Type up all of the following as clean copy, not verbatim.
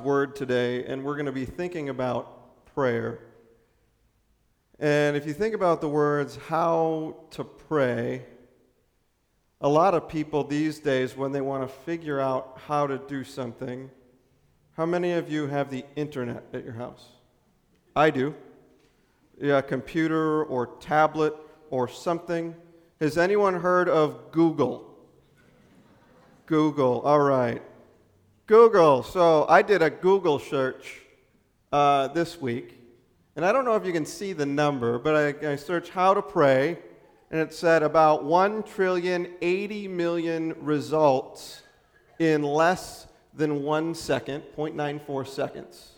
Word today, and we're going to be thinking about prayer. And if you think about the words, how to pray, a lot of people these days, when they want to figure out how to do something, how many of you have the internet at your house? I do. Yeah, computer or tablet or something. Has anyone heard of Google? Google, all right. Google. So I did a Google search this week, and I don't know if you can see the number, but I searched how to pray, and it said about 1,080,000,000 results in less than 1 second, 0.94 seconds,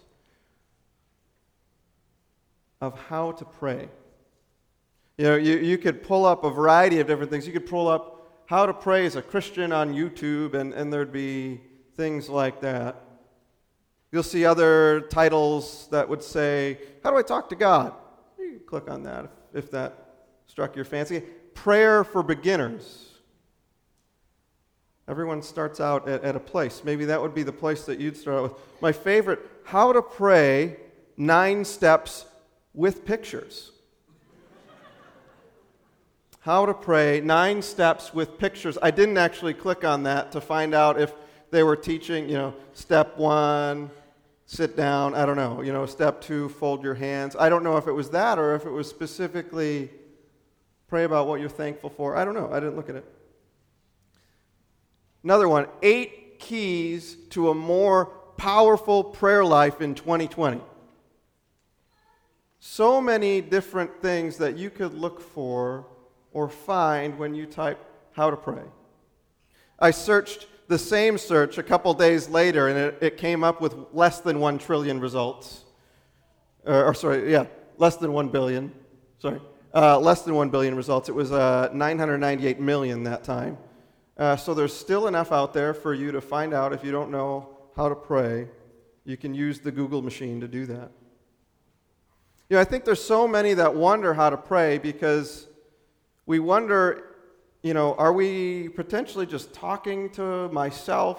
of how to pray. You know, you could pull up a variety of different things. You could pull up how to pray as a Christian on YouTube, and there'd be things like that. You'll see other titles that would say, how do I talk to God? You can click on that if that struck your fancy. Prayer for beginners. Everyone starts out at a place. Maybe that would be the place that you'd start out with. My favorite, how to pray 9 steps with pictures. How to pray 9 steps with pictures. I didn't actually click on that to find out if they were teaching, step 1, sit down. I don't know. Step 2, fold your hands. I don't know if it was that or if it was specifically pray about what you're thankful for. I don't know. I didn't look at it. Another one, 8 keys to a more powerful prayer life in 2020. So many different things that you could look for or find when you type how to pray. I searched the same search a couple days later, and it came up with less than 1 trillion results. Less than 1 billion. Less than 1 billion results. It was 998 million that time. So there's still enough out there for you to find out. If you don't know how to pray, you can use the Google machine to do that. I think there's so many that wonder how to pray because we wonder, are we potentially just talking to myself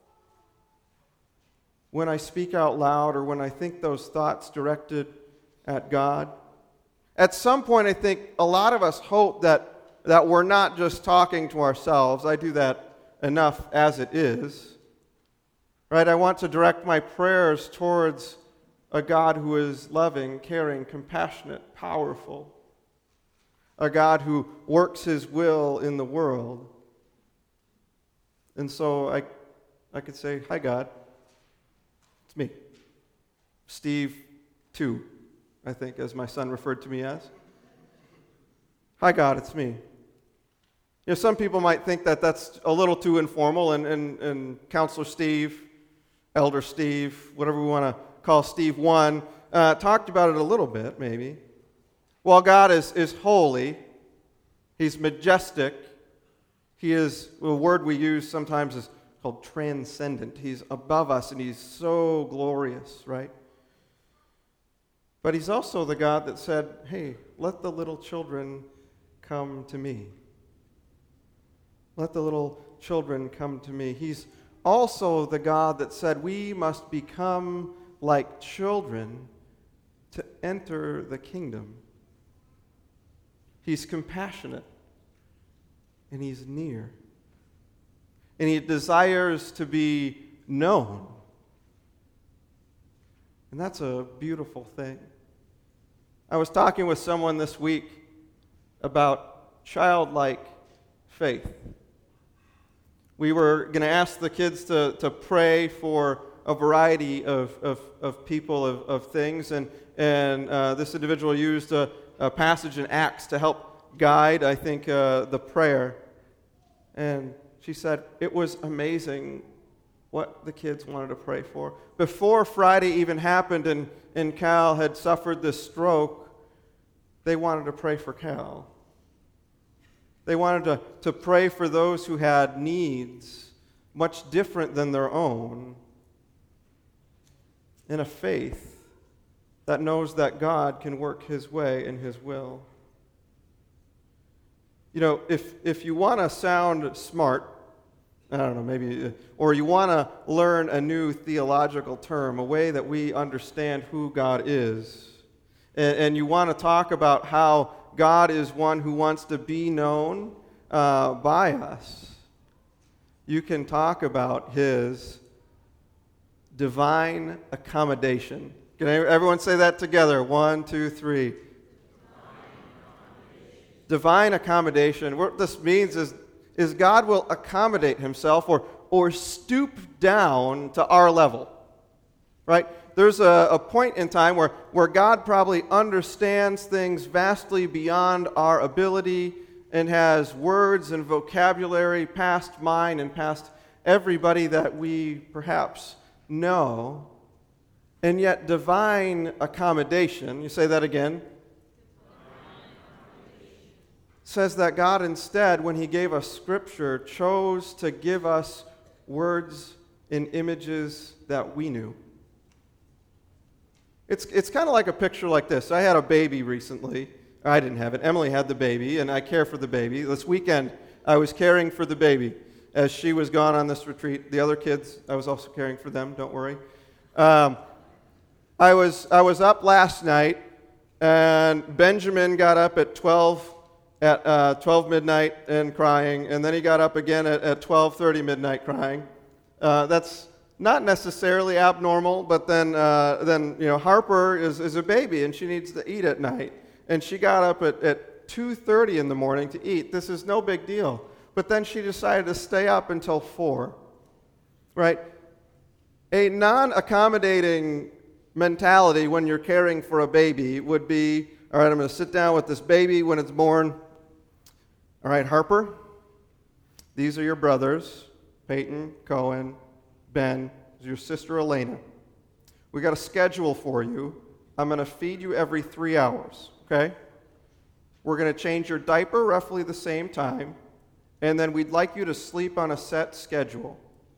when I speak out loud or when I think those thoughts directed at God? At some point, I think a lot of us hope that we're not just talking to ourselves. I do that enough as it is. Right? I want to direct my prayers towards a God who is loving, caring, compassionate, powerful. A God who works His will in the world. And so I could say, hi, God. It's me. Steve 2, I think, as my son referred to me as. Hi, God, it's me. Some people might think that that's a little too informal, and Counselor Steve, Elder Steve, whatever we want to call Steve 1, talked about it a little bit, maybe. While God is holy, He's majestic, He is, a word we use sometimes is called transcendent. He's above us, and He's so glorious, right? But He's also the God that said, hey, let the little children come to me. Let the little children come to me. He's also the God that said we must become like children to enter the kingdom. He's compassionate, and He's near. And He desires to be known. And that's a beautiful thing. I was talking with someone this week about childlike faith. We were going to ask the kids to pray for a variety of people, of things, and this individual used a passage in Acts to help guide, I think, the prayer. And she said it was amazing what the kids wanted to pray for. Before Friday even happened and Cal had suffered this stroke, they wanted to pray for Cal. They wanted to pray for those who had needs much different than their own, in a faith that knows that God can work His way and His will. If you want to sound smart, I don't know, maybe, or you want to learn a new theological term, a way that we understand who God is, and you want to talk about how God is one who wants to be known by us, you can talk about his divine accommodation. Can everyone say that together? 1, 2, 3. Divine accommodation. What this means is God will accommodate himself or stoop down to our level, right? There's a point in time where God probably understands things vastly beyond our ability and has words and vocabulary past mine and past everybody that we perhaps know. And yet divine accommodation, you say that again, says that God instead, when he gave us Scripture, chose to give us words and images that we knew. It's kind of like a picture like this. I had a baby recently. I didn't have it. Emily had the baby, and I care for the baby. This weekend, I was caring for the baby as she was gone on this retreat. The other kids, I was also caring for them, don't worry. I was up last night, and Benjamin got up at 12 midnight and crying, and then he got up again at 12:30 midnight crying. That's not necessarily abnormal, but then Harper is a baby and she needs to eat at night, and she got up at 2:30 in the morning to eat. This is no big deal, but then she decided to stay up until 4. Right? A non-accommodating mentality when you're caring for a baby would be, all right, I'm going to sit down with this baby when it's born. All right, Harper, these are your brothers, Peyton, Cohen, Ben, your sister Elena. We got a schedule for you. I'm going to feed you every 3 hours, okay? We're going to change your diaper roughly the same time, and then we'd like you to sleep on a set schedule.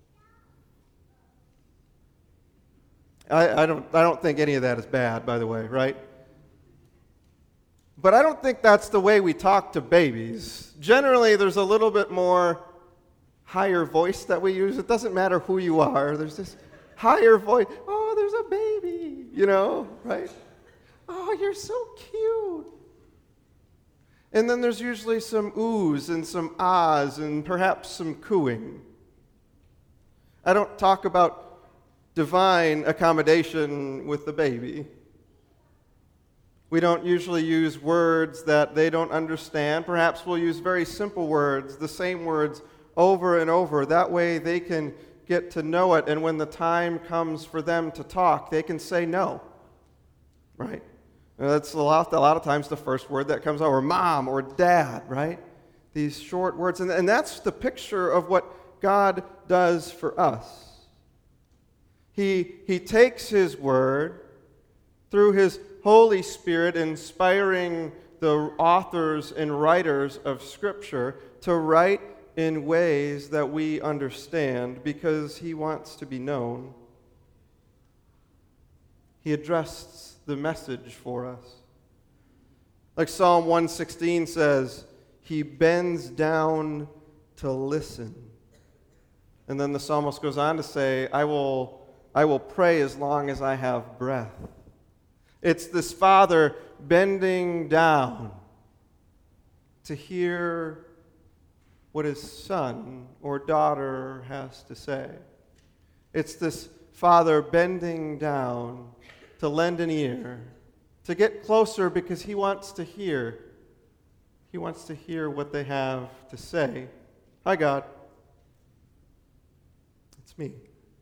I don't think any of that is bad, by the way, right? But I don't think that's the way we talk to babies. Generally, there's a little bit more higher voice that we use. It doesn't matter who you are. There's this higher voice. Oh, there's a baby, right? Oh, you're so cute. And then there's usually some oohs and some ahs and perhaps some cooing. I don't talk about divine accommodation with the baby. We don't usually use words that they don't understand. Perhaps we'll use very simple words, the same words over and over. That way they can get to know it, and when the time comes for them to talk, they can say no. Right? And that's a lot of times the first word that comes out, or mom, or dad, right? These short words. And that's the picture of what God does for us. He takes his word through his Holy Spirit, inspiring the authors and writers of Scripture to write in ways that we understand because he wants to be known. He addressed the message for us. Like Psalm 116 says, he bends down to listen. And then the psalmist goes on to say, I will pray as long as I have breath. It's this Father bending down to hear what his son or daughter has to say. It's this Father bending down to lend an ear, to get closer because he wants to hear. He wants to hear what they have to say. Hi, God. It's me.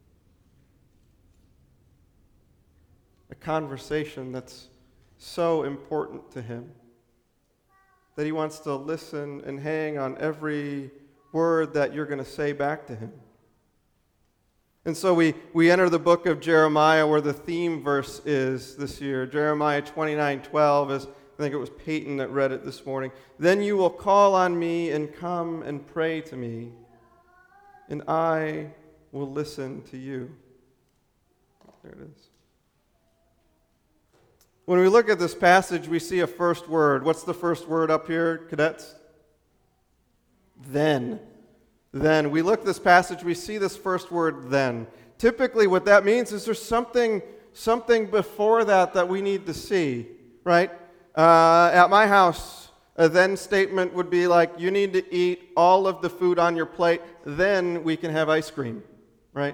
A conversation that's so important to him that he wants to listen and hang on every word that you're going to say back to him. And so we enter the book of Jeremiah where the theme verse is this year. Jeremiah 29:12, as I think it was Peyton that read it this morning. Then you will call on me and come and pray to me, and I will listen to you. There it is. When we look at this passage, we see a first word. What's the first word up here, cadets? Then. Then. We look at this passage, we see this first word, then. Typically, what that means is there's something before that we need to see, right? At my house, a then statement would be like, you need to eat all of the food on your plate, then we can have ice cream, right?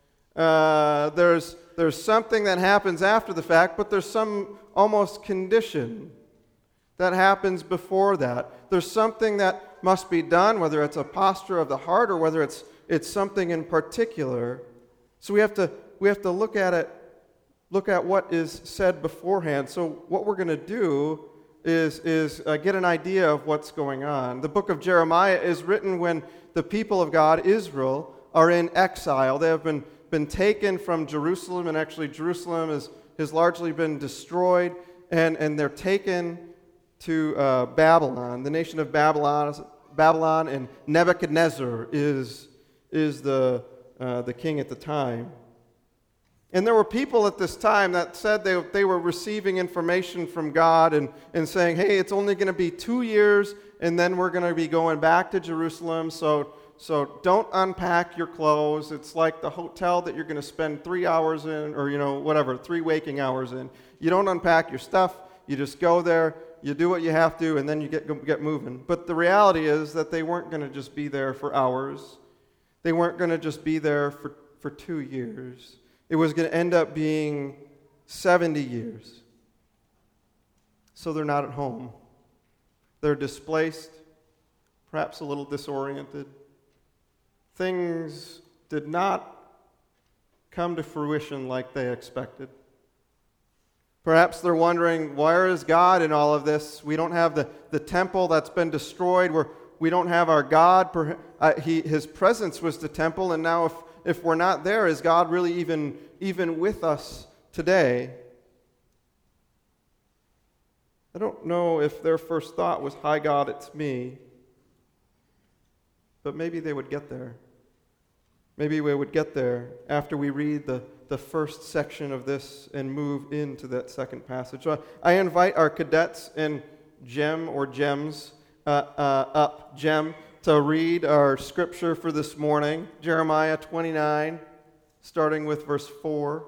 There's something that happens after the fact, but there's some almost condition that happens before that. There's something that must be done, whether it's a posture of the heart or whether it's something in particular. So we have to look at what is said beforehand. So what we're going to do is get an idea of what's going on. The book of Jeremiah is written when the people of God, Israel, are in exile. They have been taken from Jerusalem, and actually Jerusalem has largely been destroyed, and they're taken to Babylon. The nation of Babylon, and Nebuchadnezzar is the king at the time. And there were people at this time that said they were receiving information from God and saying, hey, it's only going to be 2 years, and then we're going to be going back to Jerusalem, so don't unpack your clothes. It's like the hotel that you're going to spend 3 hours in, or 3 waking hours in. You don't unpack your stuff. You just go there, you do what you have to, and then you get moving. But the reality is that they weren't going to just be there for hours. They weren't going to just be there for 2 years. It was going to end up being 70 years. So they're not at home. They're displaced, perhaps a little disoriented. Things did not come to fruition like they expected. Perhaps they're wondering, where is God in all of this? We don't have the temple that's been destroyed. We don't have our God. His presence was the temple, and now if we're not there, is God really even with us today? I don't know if their first thought was, hi God, it's me. But maybe they would get there. Maybe we would get there after we read the first section of this and move into that second passage. So I invite our cadets and Jem or Gems up. Jem, to read our scripture for this morning, Jeremiah 29, starting with verse 4.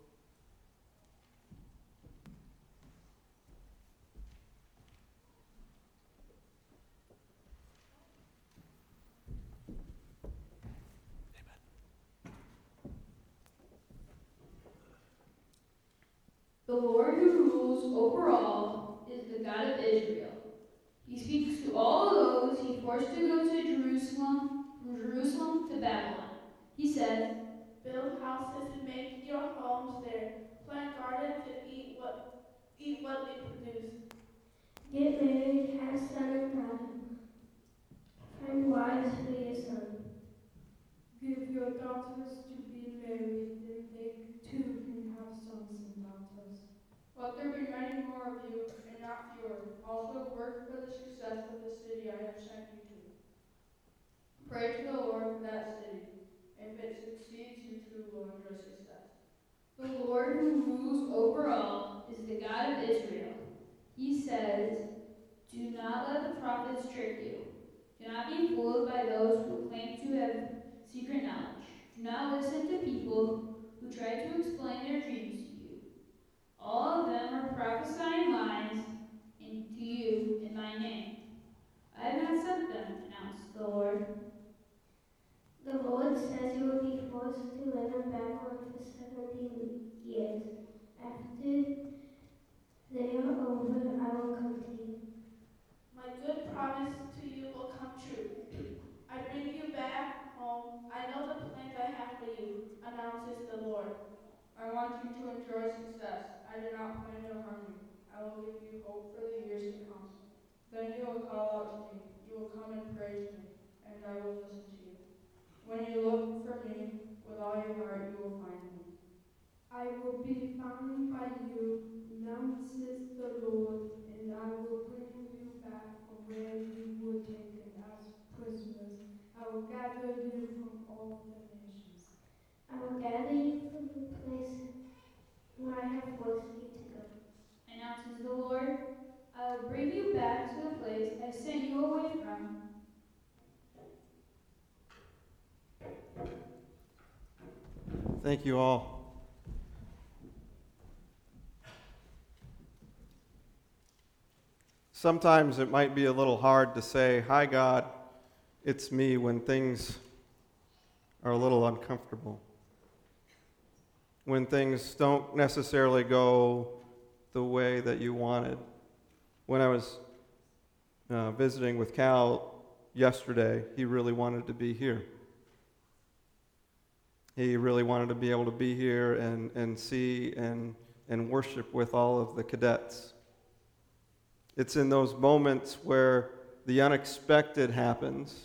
The Lord who rules over all is the God of Israel. He speaks to all those he forced to go to Jerusalem, from Jerusalem to Babylon. He says, build houses and make your homes there. Plant gardens and eat what we produce. Get married, have son and daughter. Find wives for your son. Give your daughters to be married, then they too can have sons and daughters. Let there be many more of you, and not fewer. Also work for the success of the city I have sent you to. Pray to the Lord for that city. If it succeeds, you too will enjoy success. The Lord who rules over all is the God of Israel. He says, do not let the prophets trick you. Do not be fooled by those who claim to have secret knowledge. Do not listen to people who try to explain their dreams to you. All of them are prophesying lies to you in my name. I have not sent them, announced the Lord. The Lord says you will be forced to live in Babylon for 70 years. After they are over, I will come to you. My good promise to you will come true. I bring you back home. I know the plans I have for you, announces the Lord. I want you to enjoy success. I do not plan to harm you. I will give you hope for the years to come. Then you will call out to me. You will come and praise me, and I will listen to you. When you look for me with all your heart, you will find me. I will be found by you, announces the Lord, and I will bring you back from where you were taken as prisoners. I will gather you from all the nations. I will gather you from the place where I have forced you to go, Announces the Lord. I will bring you back to the place I sent you away from. Thank you all. Sometimes it might be a little hard to say, "Hi, God, it's me," when things are a little uncomfortable. When things don't necessarily go the way that you wanted. When I was visiting with Cal yesterday, he really wanted to be here. He really wanted to be able to be here and see and worship with all of the cadets. It's in those moments where the unexpected happens.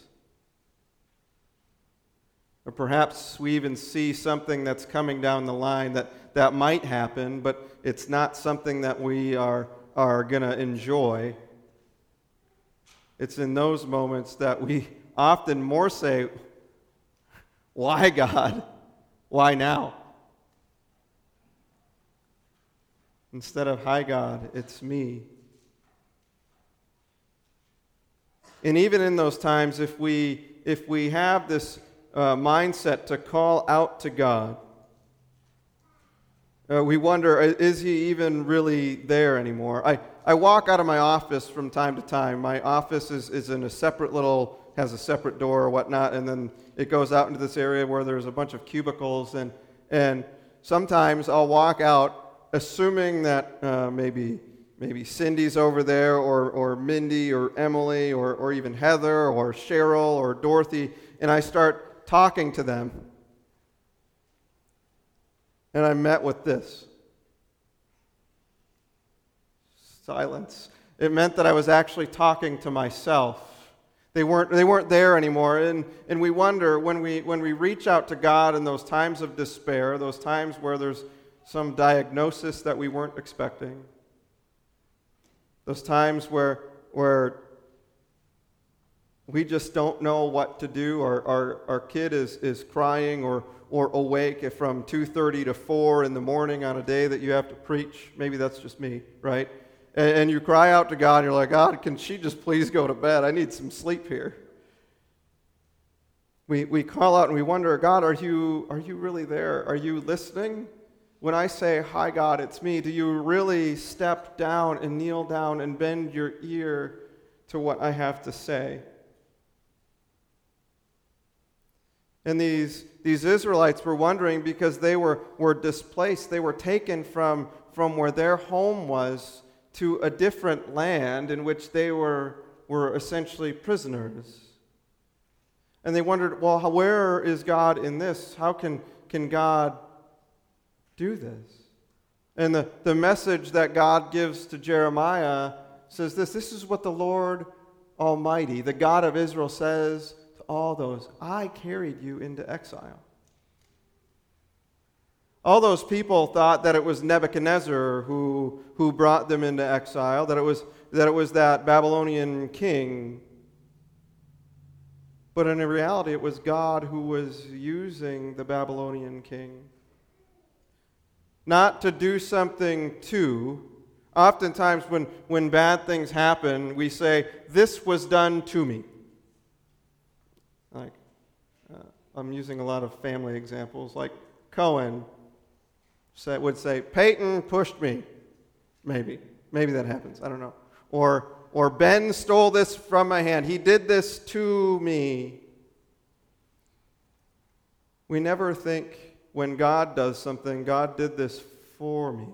Or perhaps we even see something that's coming down the line that might happen, but it's not something that we are going to enjoy. It's in those moments that we often more say, "Why, God? Why now?" Instead of, "Hi, God, it's me." And even in those times, if we have this mindset to call out to God, we wonder, is he even really there anymore? I walk out of my office from time to time. My office is in a separate has a separate door or whatnot, and then it goes out into this area where there's a bunch of cubicles, and sometimes I'll walk out assuming that maybe Cindy's over there, or Mindy, or Emily, or even Heather, or Cheryl, or Dorothy, and I start talking to them. And I met with this. Silence. It meant that I was actually talking to myself. They weren't there anymore. And we wonder, when we reach out to God in those times of despair, those times where there's some diagnosis that we weren't expecting, those times where we just don't know what to do, or our kid is crying or awake from 2:30 to 4 in the morning on a day that you have to preach. Maybe that's just me, right? And you cry out to God, and you're like, "God, can she just please go to bed? I need some sleep here." We call out and we wonder, "God, are you really there? Are you listening? When I say, 'Hi, God, it's me,' do you really step down and kneel down and bend your ear to what I have to say?" And these Israelites were wondering because they were displaced. They were taken from where their home was to a different land in which they were essentially prisoners. And they wondered, well, where is God in this? How can God do this? And the message that God gives to Jeremiah says this is what the Lord Almighty, the God of Israel, says to all those: "I carried you into exile." All those people thought that it was Nebuchadnezzar who brought them into exile, that it was that Babylonian king. But in reality, it was God who was using the Babylonian king. Not to do something to. Oftentimes when bad things happen, we say, "This was done to me." Like, I'm using a lot of family examples, like Cohen would say, "Peyton pushed me." Maybe that happens. I don't know. Or Ben stole this from my hand. He did this to me. We never think when God does something, "God did this for me."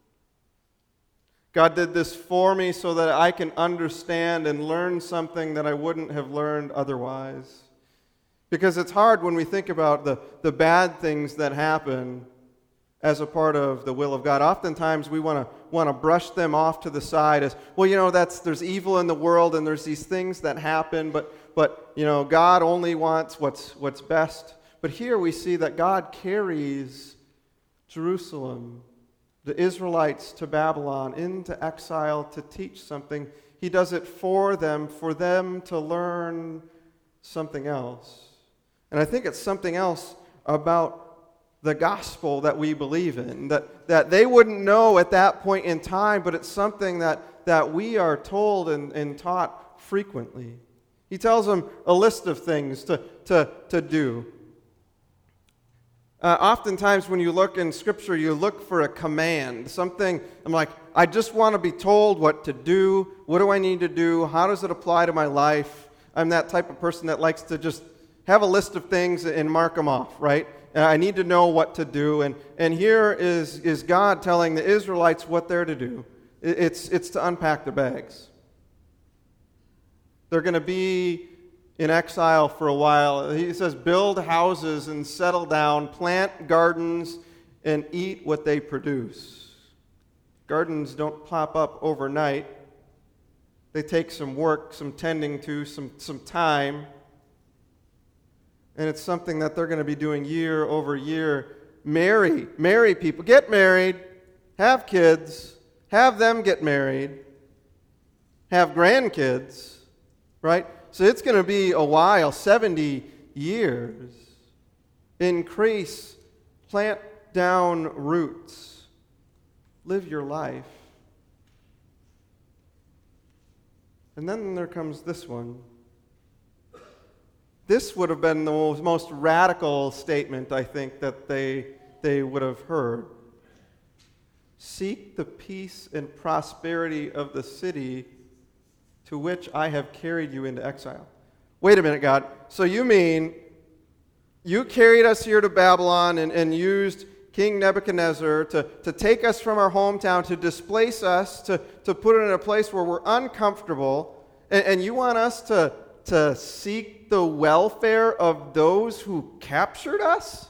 God did this for me so that I can understand and learn something that I wouldn't have learned otherwise. Because it's hard when we think about the bad things that happen as a part of the will of God. Oftentimes we want to brush them off to the side as, well, there's evil in the world and there's these things that happen, but God only wants what's best. But here we see that God carries Jerusalem, the Israelites, to Babylon, into exile to teach something. He does it for them to learn something else. And I think it's something else about the gospel that we believe in, that they wouldn't know at that point in time, but it's something that we are told and taught frequently. He tells them a list of things to do. Oftentimes when you look in Scripture, you look for a command, something, I'm like, I just want to be told what to do. What do I need to do? How does it apply to my life? I'm that type of person that likes to just have a list of things and mark them off, right? I need to know what to do. And here is God telling the Israelites what they're to do. It's to unpack their bags. They're going to be in exile for a while. He says, build houses and settle down, plant gardens and eat what they produce. Gardens don't pop up overnight. They take some work, some tending to, some time. And it's something that they're going to be doing year over year. Marry people. Get married. Have kids. Have them get married. Have grandkids. Right? So it's going to be a while, 70 years. Increase. Plant down roots. Live your life. And then there comes this one. This would have been the most radical statement, I think, that they would have heard. Seek the peace and prosperity of the city to which I have carried you into exile. Wait a minute, God. So you mean you carried us here to Babylon and used King Nebuchadnezzar to take us from our hometown, to displace us, to put it in a place where we're uncomfortable, and you want us to seek the welfare of those who captured us?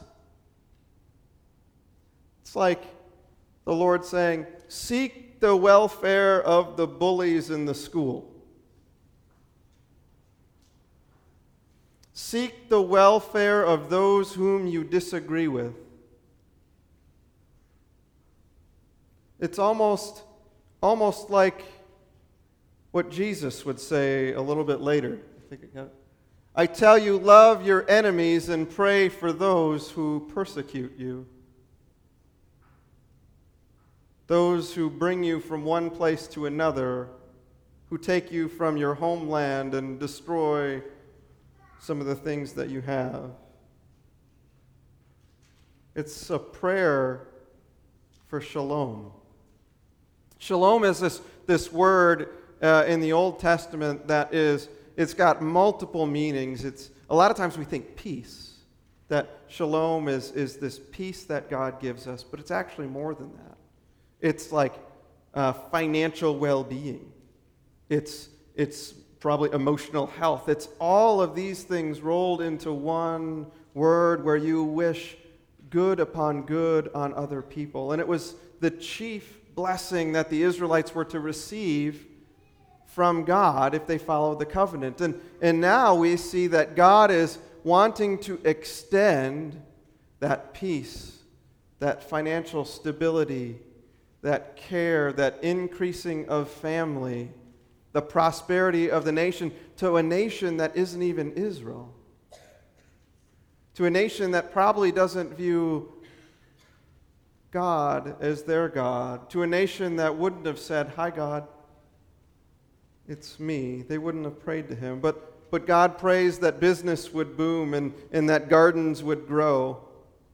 It's like the Lord saying, seek the welfare of the bullies in the school. Seek the welfare of those whom you disagree with. It's almost like what Jesus would say a little bit later. I tell you, love your enemies and pray for those who persecute you. Those who bring you from one place to another, who take you from your homeland and destroy some of the things that you have. It's a prayer for shalom. Shalom is this word in the Old Testament that it's got multiple meanings. It's a lot of times we think peace, that shalom is this peace that God gives us, but it's actually more than that. It's like financial well-being. It's probably emotional health. It's all of these things rolled into one word where you wish good upon good on other people. And it was the chief blessing that the Israelites were to receive from God if they followed the covenant. And now we see that God is wanting to extend that peace, that financial stability, that care, that increasing of family, the prosperity of the nation, to a nation that isn't even Israel. To a nation that probably doesn't view God as their God. To a nation that wouldn't have said, "Hi, God, it's me." They wouldn't have prayed to him. But God prays that business would boom and that gardens would grow.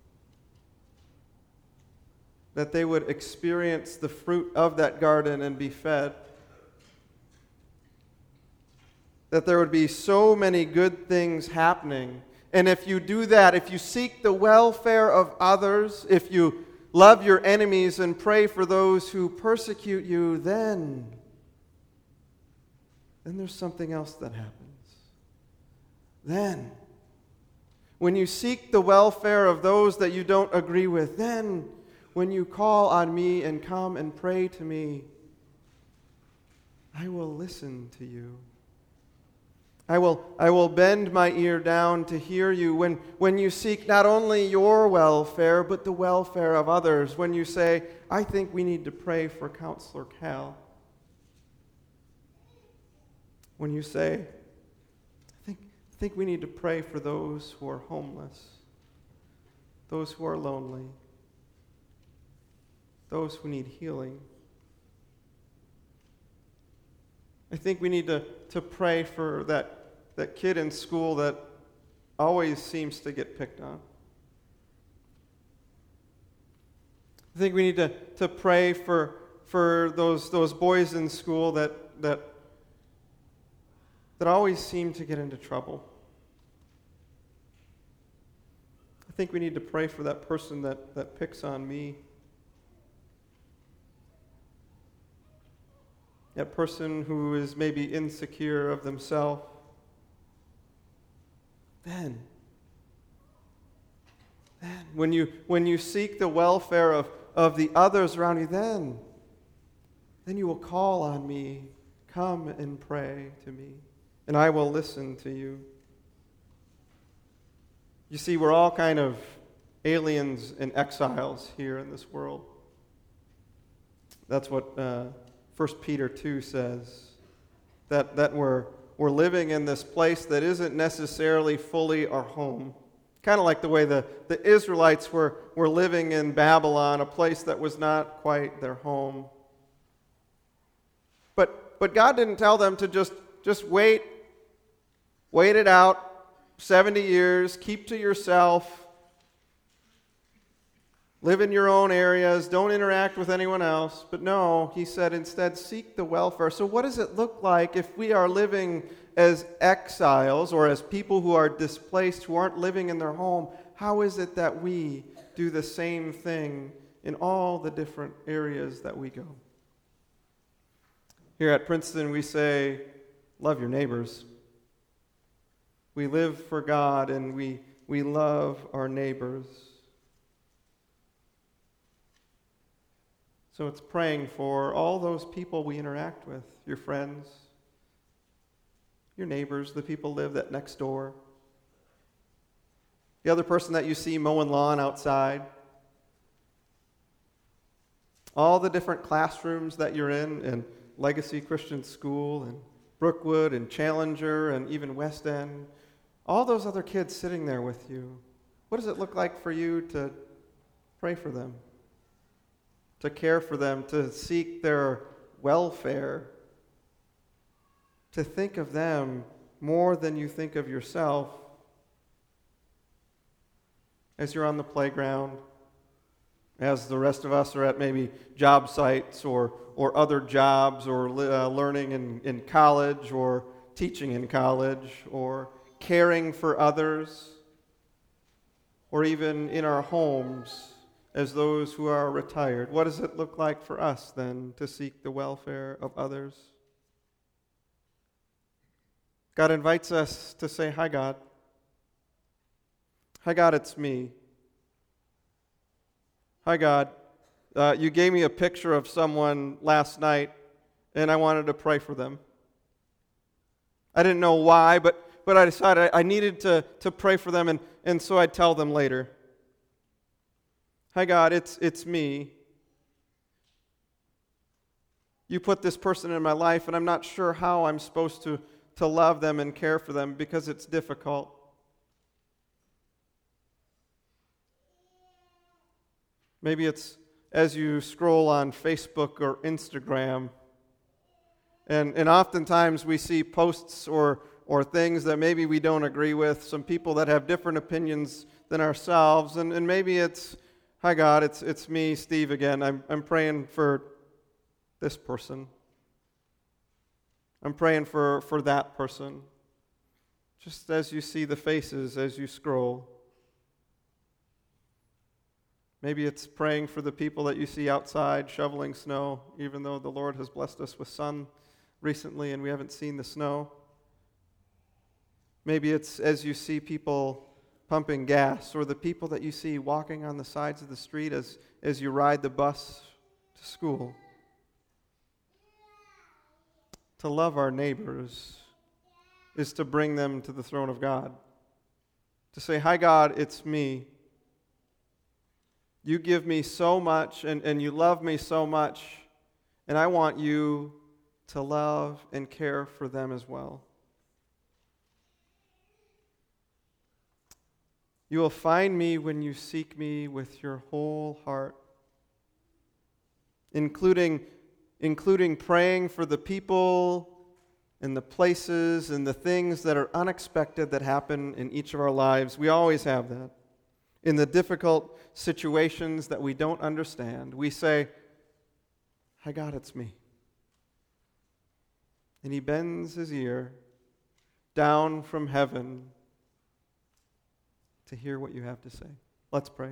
That they would experience the fruit of that garden and be fed. That there would be so many good things happening. And if you do that, if you seek the welfare of others, if you love your enemies and pray for those who persecute you, then there's something else that happens. Then, when you seek the welfare of those that you don't agree with, then when you call on me and come and pray to me, I will listen to you. I will bend my ear down to hear you when you seek not only your welfare, but the welfare of others. When you say, I think we need to pray for Counselor Cal. When you say, I think we need to pray for those who are homeless, those who are lonely, those who need healing. I think we need to pray for that kid in school that always seems to get picked on. I think we need to pray for those boys in school that always seem to get into trouble. I think we need to pray for that person that picks on me. That person who is maybe insecure of themselves. Then, when you seek the welfare of the others around you, then you will call on me. Come and pray to me, and I will listen to you. You see, we're all kind of aliens and exiles here in this world. That's what 1 Peter 2 says, that we're living in this place that isn't necessarily fully our home. Kind of like the way the Israelites were living in Babylon, a place that was not quite their home. But God didn't tell them to just wait it out 70 years, keep to yourself, live in your own areas, don't interact with anyone else. But no, he said instead, seek the welfare. So what does it look like if we are living as exiles or as people who are displaced, who aren't living in their home? How is it that we do the same thing in all the different areas that we go? Here at Princeton, we say, love your neighbors. We live for God and we love our neighbors. So it's praying for all those people we interact with, your friends, your neighbors, the people live that next door, the other person that you see mowing lawn outside, all the different classrooms that you're in Legacy Christian School and Brookwood and Challenger and even West End, all those other kids sitting there with you. What does it look like for you to pray for them, to care for them, to seek their welfare, to think of them more than you think of yourself as you're on the playground, as the rest of us are at maybe job sites or other jobs or learning in college or teaching in college or caring for others, or even in our homes as those who are retired. What does it look like for us then to seek the welfare of others? God invites us to say, "Hi, God. Hi, God, it's me. Hi, God. You gave me a picture of someone last night, and I wanted to pray for them. I didn't know why, but I decided I needed to pray for them, and so I'd tell them later. Hi, God, it's me. You put this person in my life, and I'm not sure how I'm supposed to love them and care for them because it's difficult. Maybe it's as you scroll on Facebook or Instagram, and oftentimes we see posts or things that maybe we don't agree with, some people that have different opinions than ourselves, and maybe it's, "Hi, God, it's me, Steve, again. I'm praying for this person. I'm praying for that person." Just as you see the faces as you scroll. Maybe it's praying for the people that you see outside shoveling snow, even though the Lord has blessed us with sun recently and we haven't seen the snow. Maybe it's as you see people pumping gas, or the people that you see walking on the sides of the street as you ride the bus to school. To love our neighbors is to bring them to the throne of God. To say, "Hi, God, it's me. You give me so much, and you love me so much, and I want you to love and care for them as well." You will find me when you seek me with your whole heart, including praying for the people and the places and the things that are unexpected that happen in each of our lives. We always have that. In the difficult situations that we don't understand, we say, "Hi, God, it's me." And he bends his ear down from heaven to hear what you have to say. Let's pray.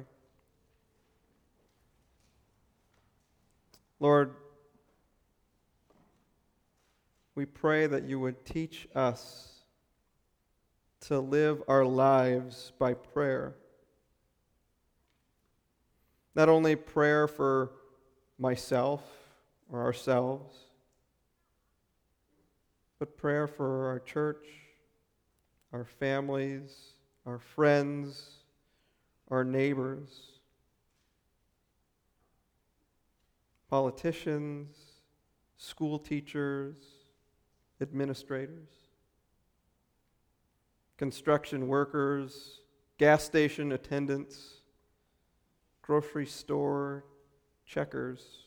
Lord, we pray that you would teach us to live our lives by prayer. Not only prayer for myself or ourselves, but prayer for our church, our families, our friends, our neighbors, politicians, school teachers, administrators, construction workers, gas station attendants, grocery store checkers.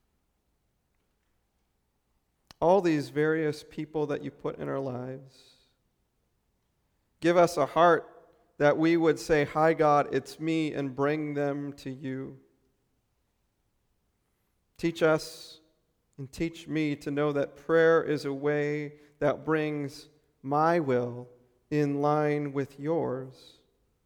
All these various people that you put in our lives. Give us a heart that we would say, "Hi, God, it's me," and bring them to you. Teach us and teach me to know that prayer is a way that brings my will in line with yours.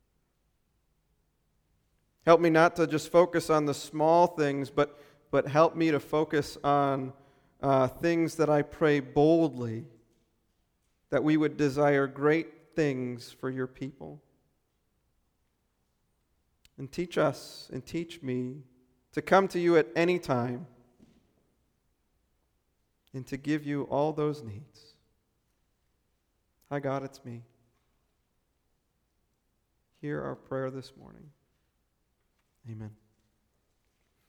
Help me not to just focus on the small things, but help me to focus on things that I pray boldly, that we would desire great things for your people. And teach us and teach me to come to you at any time and to give you all those needs. Hi, God, it's me. Hear our prayer this morning. Amen.